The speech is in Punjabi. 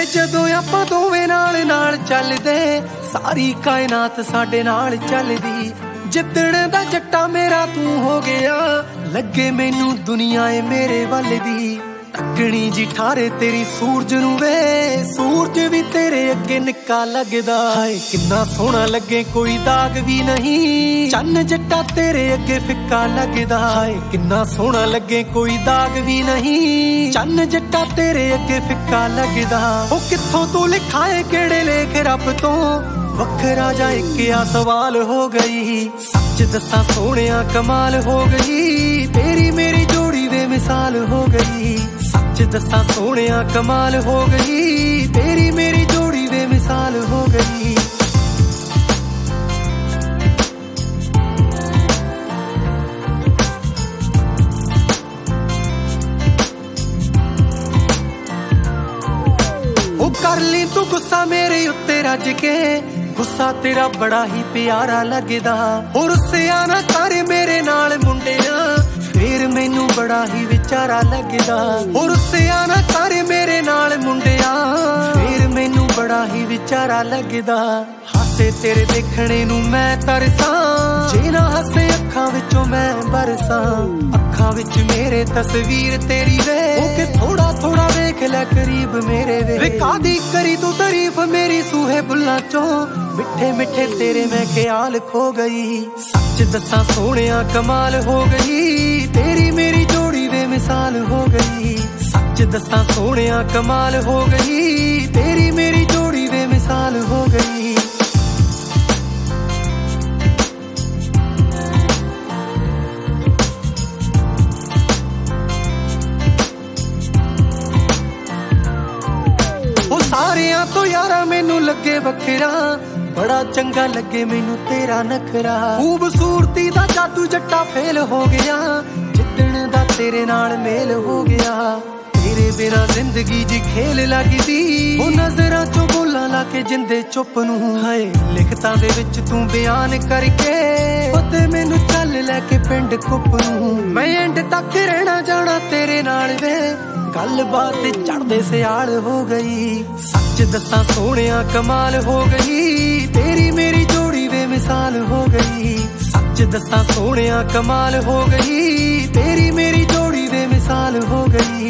ਜਦੋਂ ਆਪਾਂ ਦੋਵੇਂ ਨਾਲ ਨਾਲ ਚੱਲਦੇ ਸਾਰੀ ਕਾਇਨਾਤ ਸਾਡੇ ਨਾਲ ਚੱਲਦੀ। ਜਿੱਦਣ ਦਾ ਜੱਟਾ ਮੇਰਾ ਤੂੰ ਹੋ ਗਿਆ ਲੱਗੇ ਮੈਨੂੰ ਦੁਨੀਆ ਏ ਮੇਰੇ ਵੱਲ ਦੀ। ਤੱਕਣੀ ਜੀ ਠਾਰੇ ਤੇਰੀ ਸੂਰਜ ਨੂੰ ਵੇ ਸੂਰਜ ਵੀ ਤੇਰੇ ਅੱਗੇ ਨਿੱਕਾ ਲੱਗਦਾ। ਹਾਏ ਕਿੰਨਾ ਸੋਹਣਾ ਲੱਗੇ ਕੋਈ ਦਾਗ ਵੀ ਨਹੀਂ ਚੰਨ ਜੱਟਾ ਤੇਰੇ ਅੱਗੇ ਫਿੱਕਾ ਲੱਗਦਾ। ਹਾਏ ਕਿੰਨਾ ਸੋਹਣਾ ਲੱਗੇ ਕੋਈ ਦਾਗ ਵੀ ਨਹੀਂ ਚੰਨ ਜੱਟਾ ਤੇਰੇ ਅੱਗੇ ਫਿੱਕਾ ਲੱਗਦਾ। ਉਹ ਕਿੱਥੋਂ ਤੂੰ ਲਿਖਾਏ ਕਿਹੜੇ ਲੇਖ ਰੱਬ ਤੋਂ ਵੱਖਰਾ ਜਾ ਇੱਕ ਆ ਸਵਾਲ ਹੋ ਗਈ। ਸੱਚ ਦੱਸਾਂ ਸੋਹਣਿਆ ਕਮਾਲ ਹੋ ਗਈ ਤੇਰੀ ਮੇਰੀ ਜੋੜੀ ਵੇ ਮਿਸਾਲ ਹੋ ਗਈ। ਸੱਚ ਦੱਸਾਂ ਸੋਹਣਿਆ ਕਮਾਲ ਹੋ ਗਈ ਤੇਰੀ ਮੇਰੀ ਜੋੜੀ ਵੇ ਮਿਸਾਲ ਹੋ ਗਈ। ਉਹ ਕਰ ਲਈ ਤੂੰ ਗੁੱਸਾ ਮੇਰੇ ਉੱਤੇ ਰੱਜ ਕੇ ਗੁੱਸਾ ਤੇਰਾ ਬੜਾ ਹੀ ਪਿਆਰਾ ਲੱਗਦਾ। ਹੋਰ ਰੁੱਸਿਆ ਨਾ ਕਰ ਮੇਰੇ ਨਾਲ ਮੁੰਡਿਆਂ ਫੇਰ ਮੈਨੂੰ ਬੜਾ ਹੀ ਵਿਚਾਰਾ ਲੱਗਦਾ। ਹੋਰ ਰੁੱਸਿਆ ਨਾ ਕਰ ਮੇਰੇ ਨਾਲ ਮੁੰਡਿਆਂ ਫੇਰ ਮੈਨੂੰ ਬੜਾ ਹੀ ਵਿਚਾਰਾ ਲੱਗਦਾ। ਹਾਸੇ ਤੇਰੇ ਦੇਖਣੇ ਨੂੰ ਮੈਂ ਤਰਸਾਂ ਜੇ ਨਾ ਹੱਸੇ ਅੱਖਾਂ ਵਿੱਚੋਂ ਮੈਂ ਬਰਸਾਂ। ਅੱਖਾਂ ਵਿੱਚ ਮੇਰੇ ਤਸਵੀਰ ਤੇਰੀ ਵੇ ਉਹ ਕਿ ਥੋੜਾ ਥੋੜਾ ਵੇਖ ਲੈ ਕਰੀਬ ਮੇਰੇ ਵੇ ਕਾਦੀ ਕਰੀ ਤੂੰ ਤਾਰੀਫ ਮੇਰੀ ਸੂਹੇ ਬੁੱਲਾਂ ਚੋਂ ਮਿੱਠੇ ਮਿੱਠੇ ਤੇਰੇ ਮੈਂ ਖਿਆਲ ਖੋ ਗਈ। ਸੱਚ ਦੱਸਾਂ ਸੋਹਣਿਆ ਕਮਾਲ ਹੋ ਗਈ ਤੇਰੀ ਮੇਰੀ ਜੋੜੀ ਵੇ ਮਿਸਾਲ ਹੋ ਗਈ। ਸੱਚ ਦੱਸਾਂ ਸੋਹਣਿਆ ਕਮਾਲ ਹੋ ਗਈ ਤੇਰੀ ਮੇਰੀ ਜੋੜੀ ਵੇ ਮਿਸਾਲ ਹੋ ਗਈ। ਉਹ ਸਾਰਿਆਂ ਤੋਂ ਯਾਰਾ ਮੈਨੂੰ ਲੱਗੇ ਵੱਖਰਾ ਬੜਾ ਚੰਗਾ ਲੱਗੇ ਮੈਨੂੰ ਤੇਰਾ ਨਖਰਾ। ਖੂਬਸੂਰਤੀ ਦਾ ਜਾਦੂ ਜੱਟਾ ਫੇਲ ਹੋ ਗਿਆ ਜਿੱਦਣ ਦਾ ਤੇਰੇ ਨਾਲ ਮੇਲ ਹੋ ਗਿਆ। ਤੇਰੇ ਬਿਨਾਂ ਜ਼ਿੰਦਗੀ ਜੀ ਖੇਲ ਲੱਗਦੀ ਉਹ ਨਜ਼ਰਾਂ ਚੋਂ ਬੋਲਾਂ ਲਾ ਕੇ ਜਿੰਦੇ ਚੁੱਪ ਨੂੰ। ਹਾਏ ਲਿਖਤਾਂ ਦੇ ਵਿੱਚ ਤੂੰ ਬਿਆਨ ਕਰਕੇ ਪਤੇ ਮੈਨੂੰ ਚੱਲ ਲੈ ਕੇ ਪਿੰਡ ਕੁੱਪ ਨੂੰ। ਮੈਂ ਐਂਡ ਤੱਕ ਰਹਿਣਾ ਜਾਣਾ ਤੇਰੇ ਨਾਲ ਵੇ ਗੱਲਬਾਤ ਚੜਦੇ ਸਿਆਲ ਹੋ ਗਈ। ਸੱਚ ਦੱਸਾਂ ਸੋਹਣਿਆ ਕਮਾਲ ਹੋ ਗਈ ਤੇਰੀ ਮੇਰੀ ਜੋੜੀ ਵੇ ਮਿਸਾਲ ਹੋ ਗਈ। ਸੱਚ ਦੱਸਾਂ ਸੋਹਣਿਆ ਕਮਾਲ ਹੋ ਗਈ ਤੇਰੀ ਮੇਰੀ ਜੋੜੀ ਵੇ ਮਿਸਾਲ ਹੋ ਗਈ।